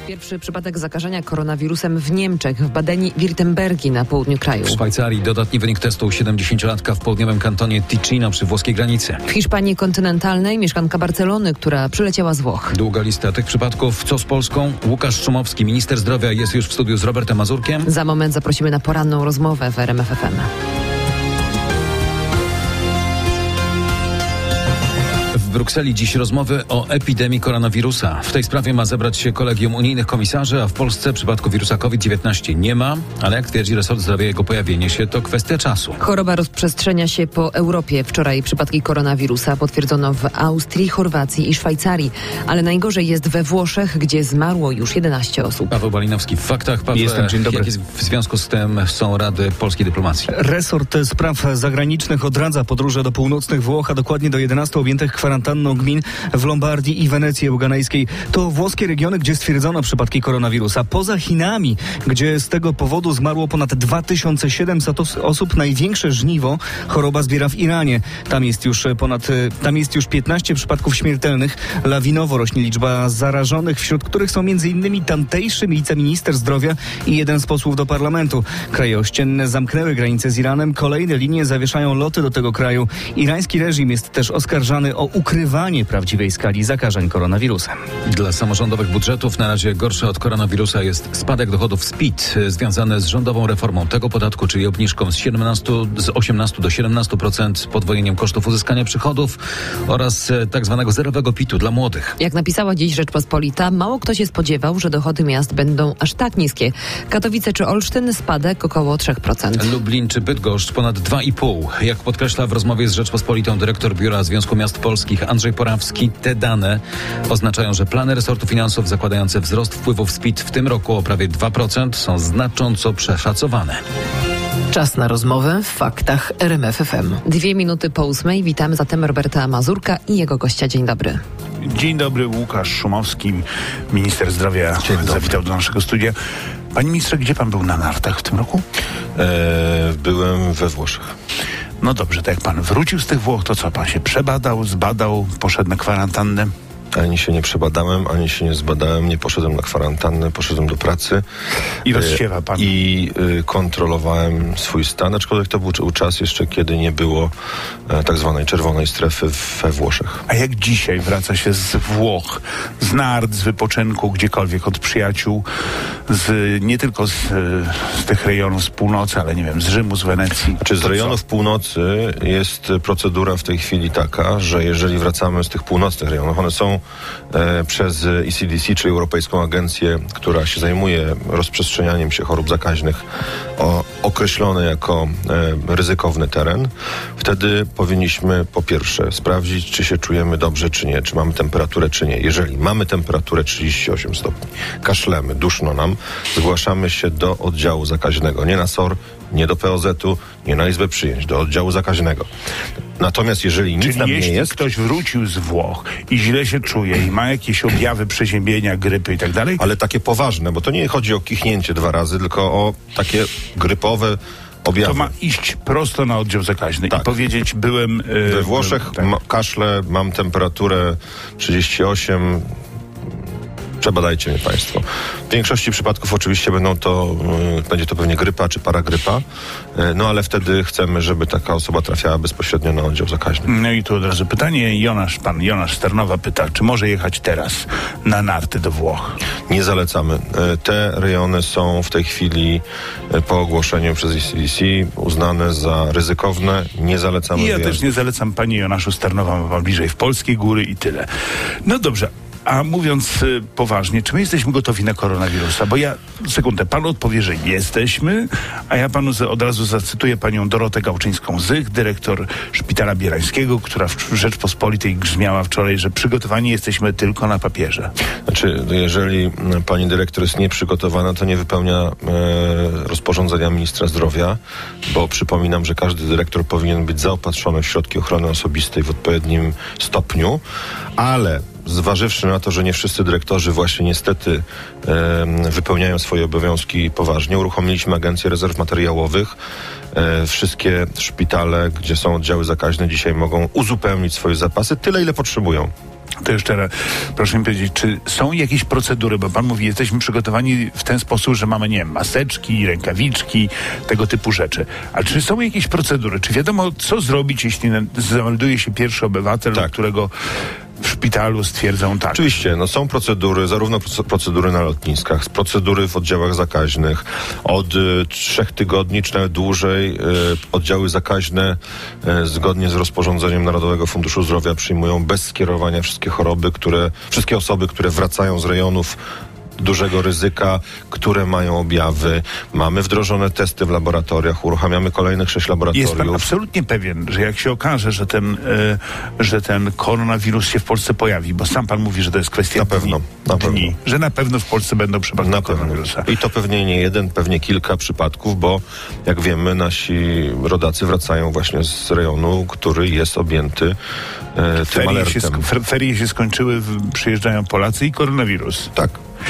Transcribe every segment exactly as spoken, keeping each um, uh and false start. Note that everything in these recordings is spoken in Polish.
Pierwszy przypadek zakażenia koronawirusem w Niemczech, w Badeni-Wirtembergi na południu kraju. W Szwajcarii dodatni wynik testu siedemdziesięciolatka w południowym kantonie Ticino przy włoskiej granicy. W Hiszpanii kontynentalnej mieszkanka Barcelony, która przyleciała z Włoch. Długa lista tych przypadków. Co z Polską? Łukasz Szumowski, minister zdrowia, jest już w studiu z Robertem Mazurkiem. Za moment zaprosimy na poranną rozmowę w R M F F M. W Brukseli dziś rozmowy o epidemii koronawirusa. W tej sprawie ma zebrać się kolegium unijnych komisarzy, a w Polsce przypadku wirusa COVID dziewiętnaście nie ma, ale jak twierdzi resort zdrowia, jego pojawienie się to kwestia czasu. Choroba rozprzestrzenia się po Europie. Wczoraj przypadki koronawirusa potwierdzono w Austrii, Chorwacji i Szwajcarii, ale najgorzej jest we Włoszech, gdzie zmarło już jedenaście osób. Paweł Balinowski w Faktach. Paweł, Jestem, dzień dobry. Jakie w związku z tym są rady polskiej dyplomacji? Resort Spraw Zagranicznych odradza podróże do północnych Włoch, a dokładnie do jedenastu objętych kwarantanną gmin w Lombardii i Wenecji Euganejskiej. To włoskie regiony, gdzie stwierdzono przypadki koronawirusa. Poza Chinami, gdzie z tego powodu zmarło ponad dwa tysiące siedemset os- osób, największe żniwo choroba zbiera w Iranie. Tam jest już ponad, tam jest już piętnaście przypadków śmiertelnych. Lawinowo rośnie liczba zarażonych, wśród których są między innymi tamtejszy wiceminister zdrowia i jeden z posłów do parlamentu. Kraje ościenne zamknęły granice z Iranem. Kolejne linie zawieszają loty do tego kraju. Irański reżim jest też oskarżany o ukrywanie prawdziwej skali zakażeń koronawirusem. Dla samorządowych budżetów na razie gorsze od koronawirusa jest spadek dochodów z P I T związany z rządową reformą tego podatku, czyli obniżką z siedemnastu, z osiemnastu do siedemnastu procent, podwojeniem kosztów uzyskania przychodów oraz tak zwanego zerowego P I T-u dla młodych. Jak napisała dziś Rzeczpospolita, mało kto się spodziewał, że dochody miast będą aż tak niskie. Katowice czy Olsztyn spadek około trzy procent. Lublin czy Bydgoszcz ponad dwa i pół. Jak podkreśla w rozmowie z Rzeczpospolitą dyrektor Biura Związku Miast Polskich Andrzej Porawski, te dane oznaczają, że plany resortu finansów zakładające wzrost wpływów z P I T w tym roku o prawie dwa procent są znacząco przeszacowane. Czas na rozmowę w Faktach R M F F M. Dwie minuty po ósmej. Witamy zatem Roberta Mazurka i jego gościa. Dzień dobry. Dzień dobry, Łukasz Szumowski, minister zdrowia, zawitał do naszego studia. Panie ministrze, gdzie pan był na nartach w tym roku? E, byłem we Włoszech. No dobrze, to jak pan wrócił z tych Włoch, to co, pan się przebadał, zbadał, poszedł na kwarantannę? Ani się nie przebadałem, ani się nie zbadałem, nie poszedłem na kwarantannę, poszedłem do pracy. I rozsiewa pan. I y, kontrolowałem swój stan, aczkolwiek to był czas jeszcze, kiedy nie było e, tak zwanej czerwonej strefy we Włoszech. A jak dzisiaj wraca się z Włoch, z nart, z wypoczynku, gdziekolwiek od przyjaciół, z, nie tylko z, z tych rejonów z północy, ale nie wiem, z Rzymu, z Wenecji? Znaczy z rejonów co? północy jest procedura w tej chwili taka, że jeżeli wracamy z tych północnych rejonów, one są e, przez E C D C, czyli Europejską Agencję, która się zajmuje rozprzestrzenianiem się chorób zakaźnych, o, określone jako e, ryzykowny teren. Wtedy powinniśmy po pierwsze sprawdzić, czy się czujemy dobrze, czy nie, czy mamy temperaturę, czy nie. Jeżeli mamy temperaturę trzydzieści osiem stopni, kaszlemy, duszno nam, zgłaszamy się do oddziału zakaźnego, nie na S O R, nie do P O Z-u, nie na izbę przyjęć, do oddziału zakaźnego. Natomiast jeżeli nic Czyli nam nie jeśli jest... ktoś wrócił z Włoch i źle się czuje i ma jakieś objawy przeziębienia, grypy i tak dalej... Ale takie poważne, bo to nie chodzi o kichnięcie dwa razy, tylko o takie grypowe objawy. To ma iść prosto na oddział zakaźny tak. i powiedzieć, byłem... Yy, We Włoszech byłem, tak. ma, kaszle, mam temperaturę trzydzieści osiem... Przebadajcie mnie państwo. W większości przypadków oczywiście będą to, y, będzie to pewnie grypa czy paragrypa, y, no ale wtedy chcemy, żeby taka osoba trafiała bezpośrednio na oddział zakaźny. No i tu od razu pytanie. Jonasz, pan Jonasz z Tarnowa pyta, czy może jechać teraz na narty do Włoch? Nie zalecamy. Y, te rejony są w tej chwili y, po ogłoszeniu przez E C D C uznane za ryzykowne. Nie zalecamy. I ja wyjazdu. też nie zalecam, panie Jonaszu z Tarnowa, ma pan bliżej w Polskie Góry i tyle. No dobrze. A mówiąc y, poważnie, czy my jesteśmy gotowi na koronawirusa? Bo ja, sekundę, pan odpowie, że jesteśmy, a ja panu z, od razu zacytuję panią Dorotę Gałczyńską-Zych, dyrektor Szpitala Bierańskiego, która w Rzeczpospolitej grzmiała wczoraj, że przygotowani jesteśmy tylko na papierze. Znaczy, jeżeli pani dyrektor jest nieprzygotowana, to nie wypełnia e, rozporządzenia ministra zdrowia, bo przypominam, że każdy dyrektor powinien być zaopatrzony w środki ochrony osobistej w odpowiednim stopniu, ale zważywszy na to, że nie wszyscy dyrektorzy właśnie niestety e, wypełniają swoje obowiązki poważnie, uruchomiliśmy Agencję Rezerw Materiałowych. E, wszystkie szpitale, gdzie są oddziały zakaźne, dzisiaj mogą uzupełnić swoje zapasy tyle, ile potrzebują. To jeszcze raz, proszę mi powiedzieć, czy są jakieś procedury, bo pan mówi, jesteśmy przygotowani w ten sposób, że mamy, nie wiem, maseczki, rękawiczki, tego typu rzeczy. A czy są jakieś procedury? Czy wiadomo, co zrobić, jeśli zamelduje się pierwszy obywatel, tak, którego w szpitalu stwierdzą tak? Oczywiście, no są procedury, zarówno procedury na lotniskach, procedury w oddziałach zakaźnych. Od y, trzech tygodni, czy nawet dłużej, y, oddziały zakaźne y, zgodnie z rozporządzeniem Narodowego Funduszu Zdrowia przyjmują bez skierowania wszystkie choroby, które, wszystkie osoby, które wracają z rejonów dużego ryzyka, które mają objawy. Mamy wdrożone testy w laboratoriach, uruchamiamy kolejnych sześć laboratoriów. Jest pan absolutnie pewien, że jak się okaże, że ten, y, że ten koronawirus się w Polsce pojawi, bo sam pan mówi, że to jest kwestia na pewno, dni, na dni pewno. że na pewno w Polsce będą przypadki na koronawirusa. I to pewnie nie jeden, pewnie kilka przypadków, bo jak wiemy, nasi rodacy wracają właśnie z rejonu, który jest objęty y, tym ferie alertem. Się sk- ferie się skończyły, w, przyjeżdżają Polacy i koronawirus. Tak.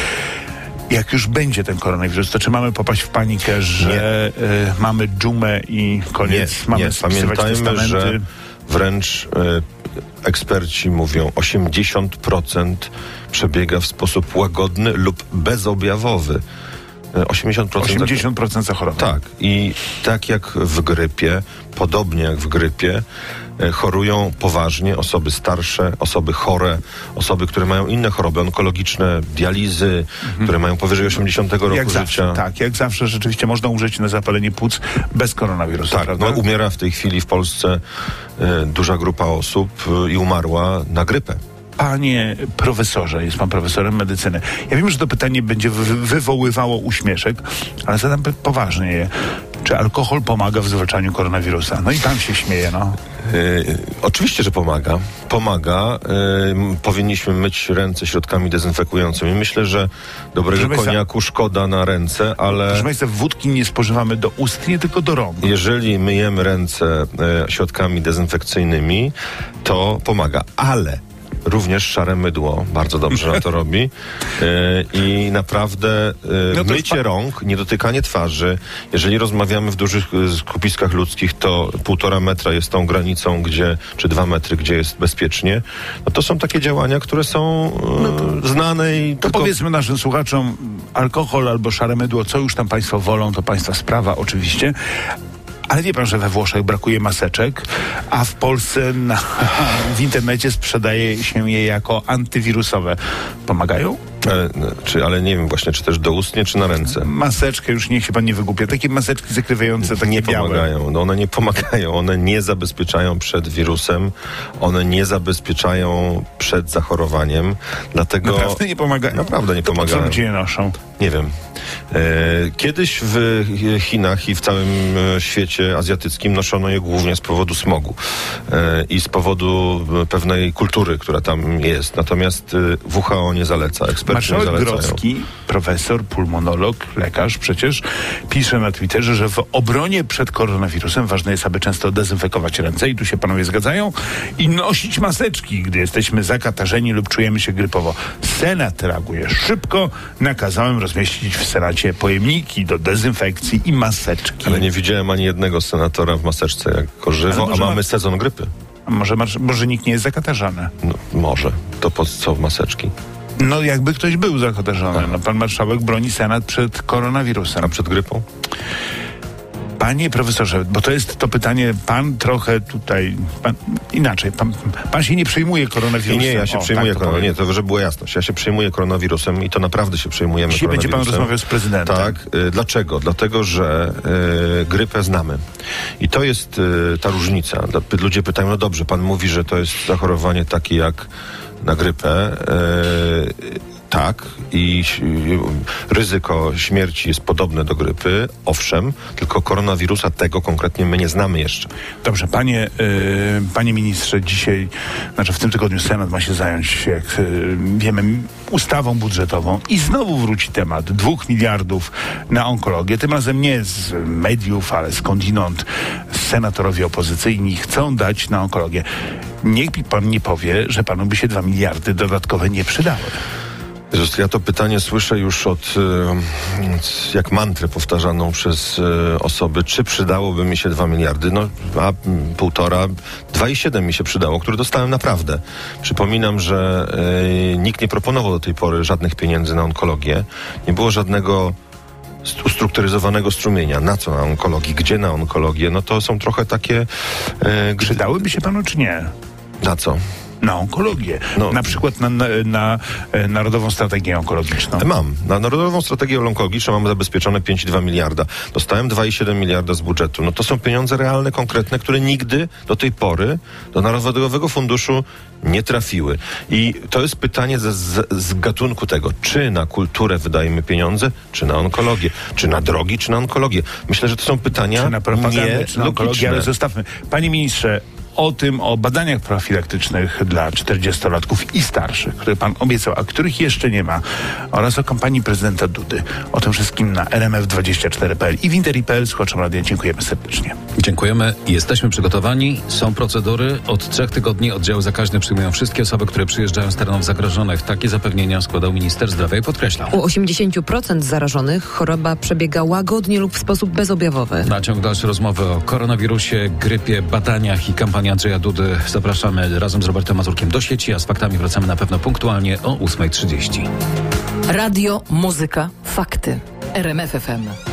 Jak już będzie ten koronawirus, to czy mamy popaść w panikę, że y, mamy dżumę i koniec, nie, mamy nie. spisywać Pamiętajmy, testamenty? że wręcz y, eksperci mówią, osiemdziesiąt procent przebiega w sposób łagodny lub bezobjawowy. osiemdziesiąt procent, osiemdziesiąt procent zachorowań. Tak. I tak jak w grypie, podobnie jak w grypie, chorują poważnie osoby starsze, osoby chore, osoby, które mają inne choroby onkologiczne, dializy, mhm. które mają powyżej osiemdziesiątego roku jak życia. Zawsze, tak, jak zawsze rzeczywiście można umrzeć na zapalenie płuc bez koronawirusa. Tak, no, umiera w tej chwili w Polsce y, duża grupa osób y, i umarła na grypę. Panie profesorze, jest pan profesorem medycyny. Ja wiem, że to pytanie będzie wy- wywoływało uśmieszek, ale zadam poważnie je. Czy alkohol pomaga w zwalczaniu koronawirusa? No i pan się śmieje, no. Yy, oczywiście, że pomaga. Pomaga. Yy, powinniśmy myć ręce środkami dezynfekującymi. Myślę, że dobrego Proszę koniaku Państwa, szkoda na ręce, ale... Proszę Państwa, wódki nie spożywamy do ust, nie tylko do rąk. Jeżeli myjemy ręce yy, środkami dezynfekcyjnymi, to pomaga. Ale również szare mydło bardzo dobrze na to robi. Yy, I naprawdę yy, No to mycie pa- rąk, niedotykanie twarzy. Jeżeli rozmawiamy w dużych yy, skupiskach ludzkich, to półtora metra jest tą granicą, gdzie, czy dwa metry, gdzie jest bezpiecznie. No to są takie działania, które są yy, no to, znane i To tylko... powiedzmy naszym słuchaczom, alkohol albo szare mydło, co już tam państwo wolą, to państwa sprawa oczywiście. Ale wie pan, że we Włoszech brakuje maseczek, a w Polsce na, w internecie sprzedaje się je jako antywirusowe. Pomagają? Ale, czy, ale nie wiem właśnie, czy też doustnie, czy na ręce. Maseczkę, już niech się pan nie wygłupia. Takie maseczki zakrywające, takie nie białe. pomagają. No one nie pomagają. One nie zabezpieczają przed wirusem. One nie zabezpieczają przed zachorowaniem. Dlatego... Naprawdę nie pomagają? Naprawdę nie to pomagają. Po co ludzie je noszą? Nie wiem. E, kiedyś w Chinach i w całym świecie azjatyckim noszono je głównie z powodu smogu e, i z powodu pewnej kultury, która tam jest. Natomiast W H O nie zaleca. Eksperci Marszałek nie zalecają. Grodzki, profesor, pulmonolog, lekarz przecież, pisze na Twitterze, że w obronie przed koronawirusem ważne jest, aby często dezynfekować ręce, i tu się panowie zgadzają, i nosić maseczki, gdy jesteśmy zakatarzeni lub czujemy się grypowo. Senat reaguje szybko. Nakazałem rozmieścić w Senacie pojemniki do dezynfekcji i maseczki. Ale nie widziałem ani jednego senatora w maseczce jako żywo, a mamy ma... sezon grypy. A może, może nikt nie jest zakatarzany? No, może. To po co maseczki? No jakby ktoś był zakatarzony. No, pan marszałek broni Senat przed koronawirusem. A przed grypą? Panie profesorze, bo to jest to pytanie, pan trochę tutaj, pan, inaczej, pan, pan się nie przejmuje koronawirusem. Nie, ja się o, przejmuję tak to koronawirusem. Nie, to żeby było jasność. Ja się przejmuję koronawirusem i to naprawdę się przejmujemy Dzisiaj koronawirusem. będzie pan rozmawiał z prezydentem. Tak. Y, dlaczego? Dlatego, że y, grypę znamy. I to jest y, ta różnica. Ludzie pytają, no dobrze, pan mówi, że to jest zachorowanie takie jak na grypę. Y, Tak, i y, ryzyko śmierci jest podobne do grypy, owszem, tylko koronawirusa tego konkretnie my nie znamy jeszcze. Dobrze, panie, y, panie ministrze, dzisiaj, znaczy w tym tygodniu Senat ma się zająć, jak y, wiemy, ustawą budżetową i znowu wróci temat dwóch miliardów na onkologię. Tym razem nie z mediów, ale skądinąd senatorowie opozycyjni chcą dać na onkologię. Niech mi pan nie powie, że panu by się dwa miliardy dodatkowe nie przydały. Jezus, ja to pytanie słyszę już od, e, jak mantrę powtarzaną przez e, osoby, czy przydałoby mi się dwa miliardy, no a półtora, dwa i siedem mi się przydało, które dostałem naprawdę. Przypominam, że e, nikt nie proponował do tej pory żadnych pieniędzy na onkologię, nie było żadnego ustrukturyzowanego strumienia. Na co na onkologii, gdzie na onkologię, no to są trochę takie... E, Przydałyby się panu, czy nie? Na co? Na onkologię. No. Na przykład na, na, na e, Narodową Strategię Onkologiczną. Mam. Na Narodową Strategię Onkologiczną mamy zabezpieczone pięć i dwa miliarda. Dostałem dwa i siedem miliarda z budżetu. No to są pieniądze realne, konkretne, które nigdy do tej pory do Narodowego Funduszu nie trafiły. I to jest pytanie z, z, z gatunku tego, czy na kulturę wydajemy pieniądze, czy na onkologię, czy na drogi, czy na onkologię. Myślę, że to są pytania czy na propagandę, czy na onkologię, ale zostawmy. Panie ministrze, o tym, o badaniach profilaktycznych dla czterdziestolatków i starszych, które pan obiecał, a których jeszcze nie ma, oraz o kampanii prezydenta Dudy. O tym wszystkim na R M F dwadzieścia cztery kropka p l i w Interi kropka p l. Słuchaczom radia dziękujemy serdecznie. Dziękujemy. Jesteśmy przygotowani. Są procedury. Od trzech tygodni oddziały zakaźne przyjmują wszystkie osoby, które przyjeżdżają z terenów zagrożonych. Takie zapewnienia składał minister zdrowia i podkreślał. U osiemdziesiąt procent zarażonych choroba przebiega łagodnie lub w sposób bezobjawowy. Na ciąg dalszy rozmowy o koronawirusie, grypie, badaniach i kampanii Andrzeja Dudy zapraszamy razem z Robertem Mazurkiem do sieci, a z faktami wracamy na pewno punktualnie o ósma trzydzieści. Radio, muzyka, fakty. R M F F M.